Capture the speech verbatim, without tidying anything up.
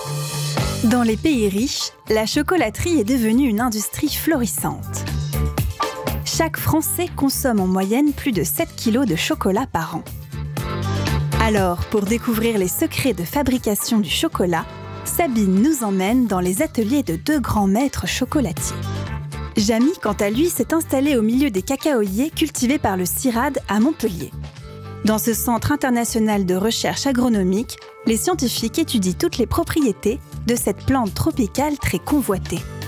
Dans les pays riches, la chocolaterie est devenue une industrie florissante. Chaque Français consomme en moyenne plus de sept kilos de chocolat par an. Alors, pour découvrir les secrets de fabrication du chocolat, Sabine nous emmène dans les ateliers de deux grands maîtres chocolatiers. Jamy, quant à lui, s'est installé au milieu des cacaoyers cultivés par le CIRAD à Montpellier. Dans ce centre international de recherche agronomique, les scientifiques étudient toutes les propriétés de cette plante tropicale très convoitée.